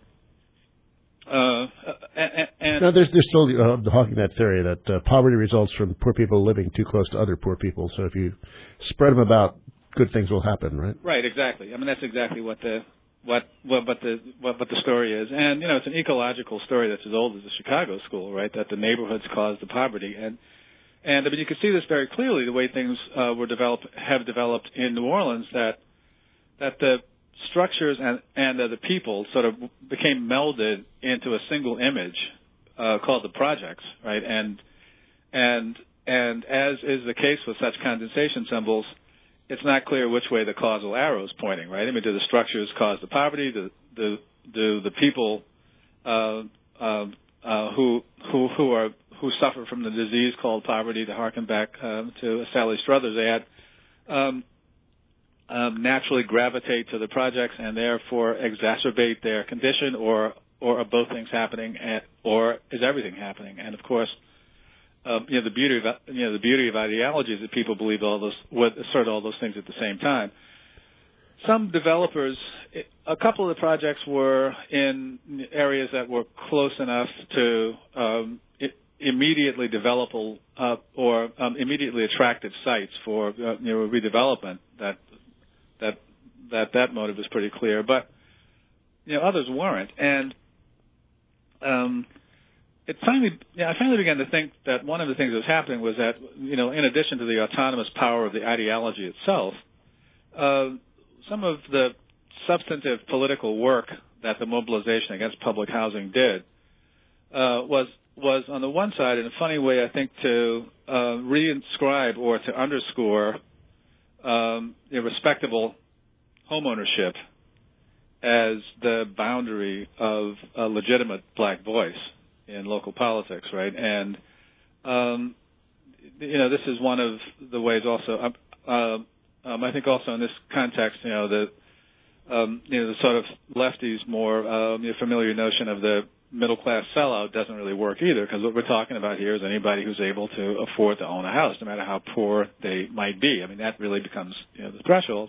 Uh, and, and now, there's, there's still uh, hawking that theory that uh, poverty results from poor people living too close to other poor people. So if you spread them about, good things will happen, right? Right, exactly. I mean, that's exactly what the what what, what the what, what the story is. And you know, it's an ecological story that's as old as the Chicago School, right? That the neighborhoods cause the poverty, and and I mean, you can see this very clearly the way things uh, were developed have developed in New Orleans. That that the structures and, and uh, the people sort of became melded into a single image uh, called the projects, right? And and and as is the case with such condensation symbols, it's not clear which way the causal arrow is pointing, right? I mean, do the structures cause the poverty? Do do, do the people uh, uh, uh, who who who are who suffer from the disease called poverty, to harken back uh, to Sally Struthers ad, um, Um, naturally gravitate to the projects and therefore exacerbate their condition, or or are both things happening, and, or is everything happening? And of course, um, you know the beauty of you know the beauty of ideology is that people believe all those, would assert all those things at the same time. Some developers, a couple of the projects were in areas that were close enough to um, immediately developable uh, or um, immediately attractive sites for uh, you know redevelopment. That that that that motive is pretty clear, but you know others weren't, and um, it finally, you know, I finally began to think that one of the things that was happening was that, you know, in addition to the autonomous power of the ideology itself, uh, some of the substantive political work that the mobilization against public housing did uh, was was on the one side, in a funny way, I think, to uh, reinscribe or to underscore Um, you know, respectable homeownership as the boundary of a legitimate black voice in local politics, right? And um, you know, this is one of the ways also. Uh, um, I think also in this context, you know, the um, you know the sort of lefties more um, you know, familiar notion of the middle class sellout doesn't really work either, because what we're talking about here is anybody who's able to afford to own a house, no matter how poor they might be. I mean, that really becomes, you know, the threshold.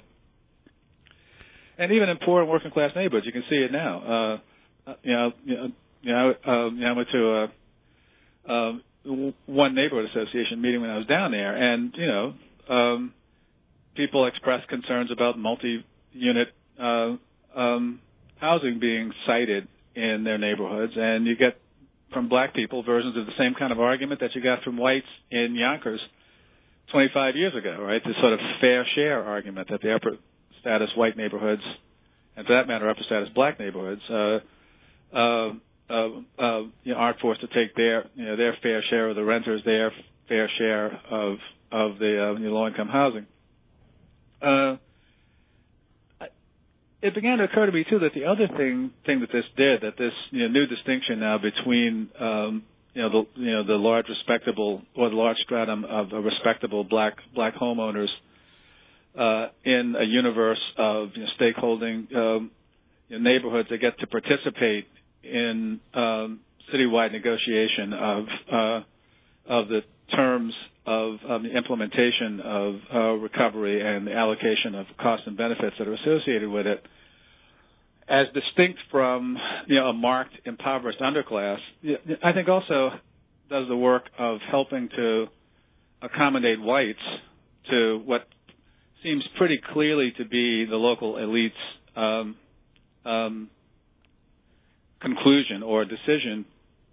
And even in poor and working class neighborhoods, you can see it now. Uh, you know, you know, you know, uh, you know I went to a, um, one neighborhood association meeting when I was down there, and you know, um, people expressed concerns about multi-unit uh, um, housing being cited in their neighborhoods, and you get from black people versions of the same kind of argument that you got from whites in Yonkers twenty-five years ago, right? This sort of fair share argument that the upper status white neighborhoods, and for that matter, upper status black neighborhoods, uh, uh, uh, uh, you know, aren't forced to take their, you know, their fair share of the renters, their fair share of of the uh, you know, low-income housing. Uh, It began to occur to me too that the other thing thing that this did, that this, you know, new distinction now between um, you know, the you know the large respectable or the large stratum of uh, respectable black black homeowners uh, in a universe of you know, stakeholding um, you know, neighborhoods that get to participate in um, citywide negotiation of uh, of the terms of um, the implementation of uh, recovery and the allocation of costs and benefits that are associated with it, as distinct from you know a marked impoverished underclass. I think also does the work of helping to accommodate whites to what seems pretty clearly to be the local elite's um, um, conclusion or decision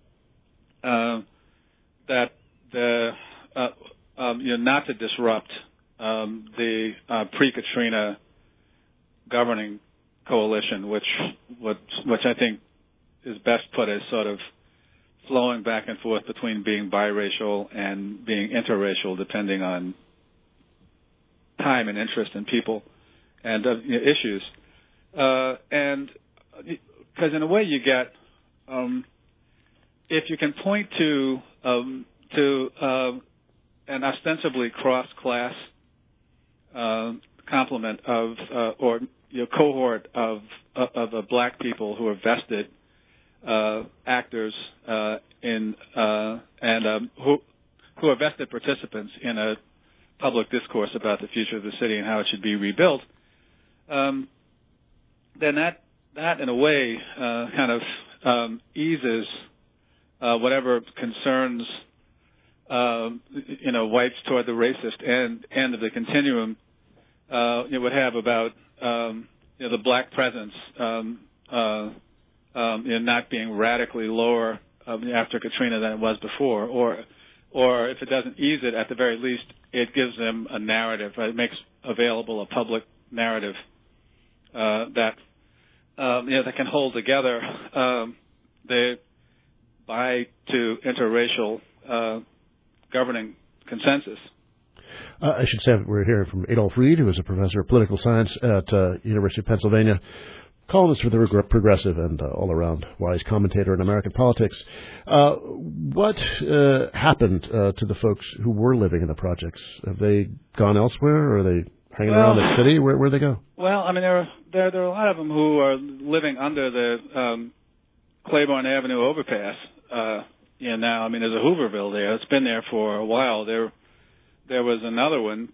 uh, that the uh, um, you know not to disrupt um, the uh, pre-Katrina governing coalition, which which which I think is best put as sort of flowing back and forth between being biracial and being interracial, depending on time and interest in people and uh, you know, issues. Uh, and because in a way you get, um, if you can point to um, to uh, an ostensibly cross-class uh, complement of uh, or you know, cohort of of uh, black people who are vested uh, actors uh, in uh, and um, who who are vested participants in a public discourse about the future of the city and how it should be rebuilt, um, then that that in a way uh, kind of um, eases uh, whatever concerns uh, you know whites toward the racist end end of the continuum uh, you would have about um, you know the black presence um, uh, um, you know, not being radically lower um, after Katrina than it was before, or or if it doesn't ease it, at the very least, it gives them a narrative. Right? It makes available a public narrative uh, that um, you know that can hold together um, the bi to interracial uh, governing consensus. Uh, I should say we're hearing from Adolph Reed, who is a professor of political science at uh, University of Pennsylvania, columnist for the Progressive and uh, all-around wise commentator in American politics. Uh, what uh, happened uh, to the folks who were living in the projects? Have they gone elsewhere, or are they hanging well, around the city? Where where they go? Well, I mean, there are there, there are a lot of them who are living under the um, Claiborne Avenue overpass. Uh, you know, now, I mean, there's a Hooverville there. It's been there for a while. There, there was another one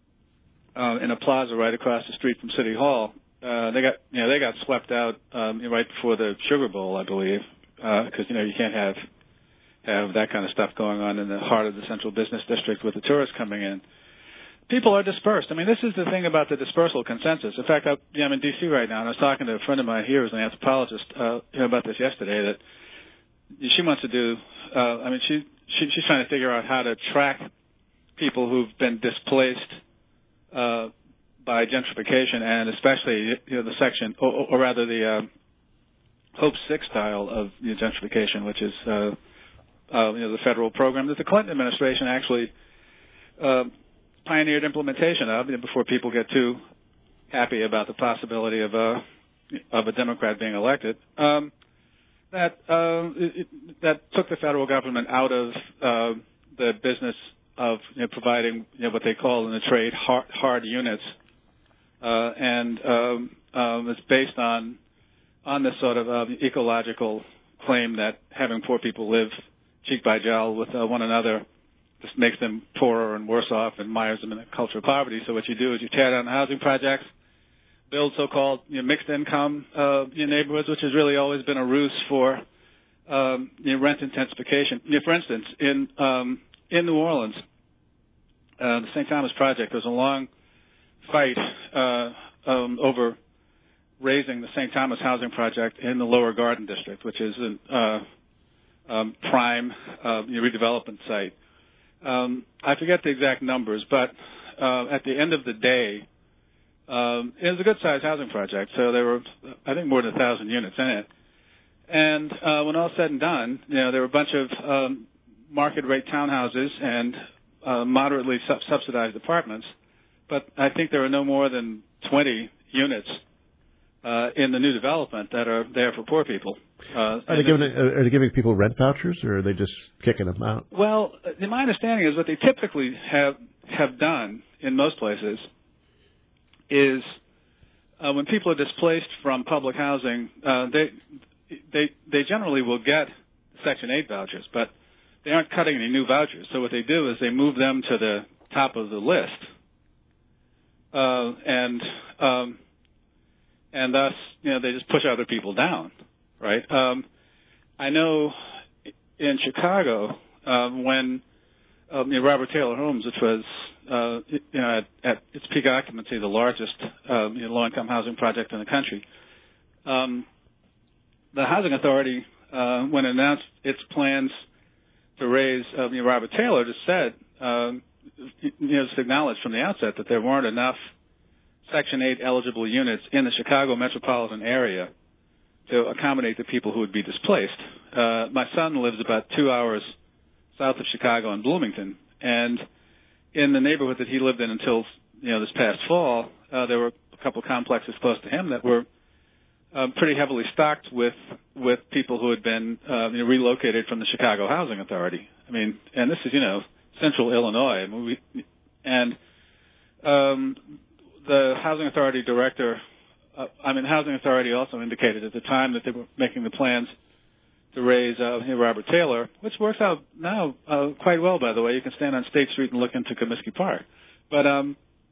uh, in a plaza right across the street from City Hall. Uh, they got, you know, they got swept out um, right before the Sugar Bowl, I believe, because uh, you know you can't have have that kind of stuff going on in the heart of the central business district with the tourists coming in. People are dispersed. I mean, this is the thing about the dispersal consensus. In fact, I, yeah, I'm in D C right now, and I was talking to a friend of mine here who's an anthropologist uh, you know, about this yesterday. That she wants to do. Uh, I mean, she, she she's trying to figure out how to track people who've been displaced uh, by gentrification, and especially you know the section, or, or rather the uh, Hope Six style of you know, gentrification, which is uh, uh, you know the federal program that the Clinton administration actually uh, pioneered implementation of you know, before people get too happy about the possibility of a of a Democrat being elected. Um, that uh, it, that took the federal government out of uh, the business of you know, providing you know, what they call in the trade hard, hard units. Uh, and um, um, it's based on on this sort of uh, ecological claim that having poor people live cheek by jowl with uh, one another just makes them poorer and worse off and mires them in a culture of poverty. So what you do is you tear down the housing projects, build so-called you know, mixed income uh, you know, neighborhoods, which has really always been a ruse for um, you know, rent intensification. You know, for instance, in um, in New Orleans, uh, the Saint Thomas Project, there's a long fight uh, um, over raising the Saint Thomas housing project in the Lower Garden District, which is a uh, um, prime uh, redevelopment site. Um, I forget the exact numbers, but uh, at the end of the day, um, it was a good-sized housing project. So there were, I think, more than a thousand units in it. And uh, when all said and done, you know, there were a bunch of um, market-rate townhouses and uh, moderately sub- subsidized apartments. But I think there are no more than twenty units uh, in the new development that are there for poor people. Uh, are they giving are they giving people rent vouchers, or are they just kicking them out? Well, uh, my understanding is what they typically have have done in most places is uh, when people are displaced from public housing, uh, they they they generally will get Section eight vouchers, but they aren't cutting any new vouchers. So what they do is they move them to the top of the list, uh, and um, and thus, you know, they just push other people down, right? Um, I know in Chicago um, when um, you know, Robert Taylor Homes, which was uh, you know at, at its peak occupancy the largest um, you know, low-income housing project in the country, um, the Housing Authority, uh, when it announced its plans to raise, uh, you know, Robert Taylor just said, um, you know, just acknowledged from the outset that there weren't enough Section eight eligible units in the Chicago metropolitan area to accommodate the people who would be displaced. Uh, my son lives about two hours south of Chicago in Bloomington, and in the neighborhood that he lived in until, you know, this past fall, uh, there were a couple of complexes close to him that were Uh, pretty heavily stocked with with people who had been uh, you know, relocated from the Chicago Housing Authority. I mean, and this is, you know, central Illinois. I mean, we, and um, the Housing Authority director, uh, I mean, Housing Authority also indicated at the time that they were making the plans to raise uh, you know, Robert Taylor, which works out now uh, quite well, by the way. You can stand on State Street and look into Comiskey Park. But um,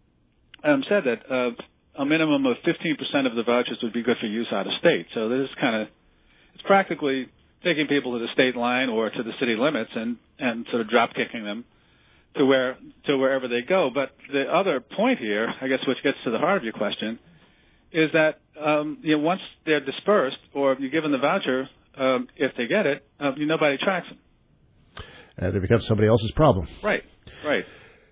um, said that uh, a minimum of fifteen percent of the vouchers would be good for use out of state. So this is kind of, it's practically taking people to the state line or to the city limits and, and sort of drop kicking them to where to wherever they go. But the other point here, I guess, which gets to the heart of your question, is that um, you know, once they're dispersed or you're given the voucher, um, if they get it, uh, you, nobody tracks them. And it becomes somebody else's problem. Right, right.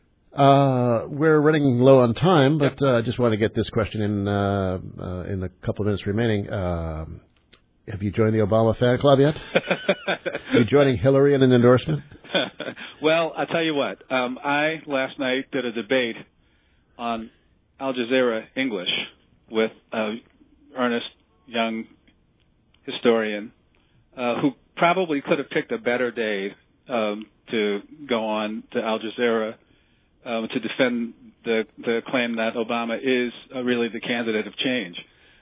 Uh, we're running low on time, but yep. uh, I just want to get this question in uh, uh, in the couple of minutes remaining. Uh, have you joined the Obama fan club yet? Are you joining Hillary in an endorsement? Well, I'll tell you what. Um, I, last night, did a debate on Al Jazeera English with an earnest young historian uh, who probably could have picked a better day um, to go on to Al Jazeera Um, to defend the the claim that Obama is uh, really the candidate of change.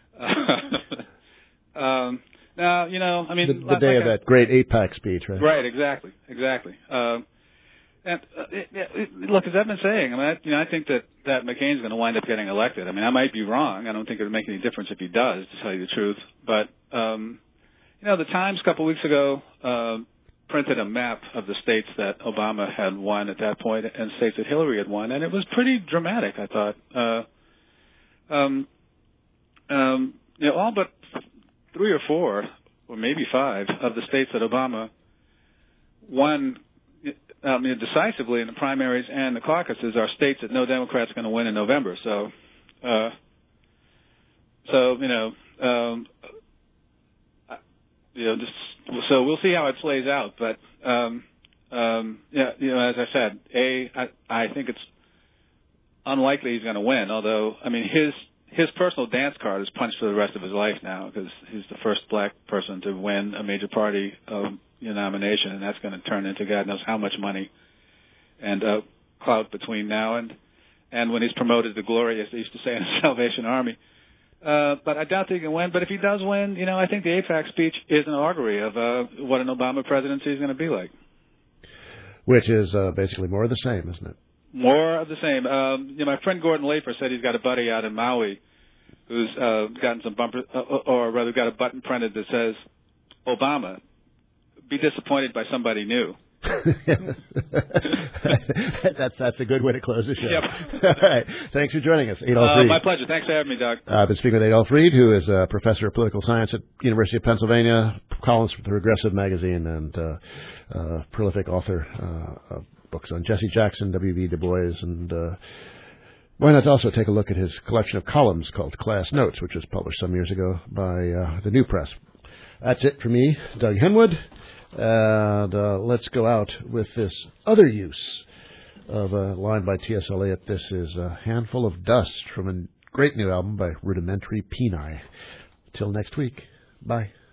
um, now, you know, I mean, the, the day like of I, that great eight pack speech, right? Right, exactly, exactly. Um, and uh, it, it, look, as I've been saying, I mean, I, you know, I think that that McCain's going to wind up getting elected. I mean, I might be wrong. I don't think it would make any difference if he does, to tell you the truth. But um, you know, the Times a couple of weeks ago Uh, printed a map of the states that Obama had won at that point and states that Hillary had won, and it was pretty dramatic, I thought. Uh, um, um, you know, all but three or four, or maybe five, of the states that Obama won um, you know, decisively in the primaries and the caucuses are states that no Democrat's going to win in November. So, uh, so you know, um, you know, just so we'll see how it plays out. But um, um, yeah, you know, as I said, a I, I think it's unlikely he's going to win. Although, I mean, his his personal dance card is punched for the rest of his life now because he's the first black person to win a major party um, you know, nomination, and that's going to turn into God knows how much money and uh, clout between now and and when he's promoted to glory, as they used to say in the Salvation Army. Uh, but I doubt he can win. But if he does win, you know, I think the A PAC speech is an augury of uh, what an Obama presidency is going to be like. Which is uh, basically more of the same, isn't it? More of the same. Um, you know, my friend Gordon Lafer said he's got a buddy out in Maui who's uh, gotten some bumper, uh, or rather got a button printed that says, "Obama, be disappointed by somebody new." that's that's a good way to close the show. Yep. All right. Thanks for joining us, Adolph uh, Reed. My pleasure. Thanks for having me, Doug. Uh, I've been speaking with Adolph Reed, who is a professor of political science at University of Pennsylvania, columnist for the Progressive magazine, and uh, uh, prolific author uh, of books on Jesse Jackson, W B Du Bois, and uh, why not also take a look at his collection of columns called Class Notes, which was published some years ago by uh, the New Press. That's it for me, Doug Henwood. And uh, let's go out with this other use of a line by T S. Eliot. This is A Handful of Dust from a Great new album by Rudimentary Peni. Till next week. Bye.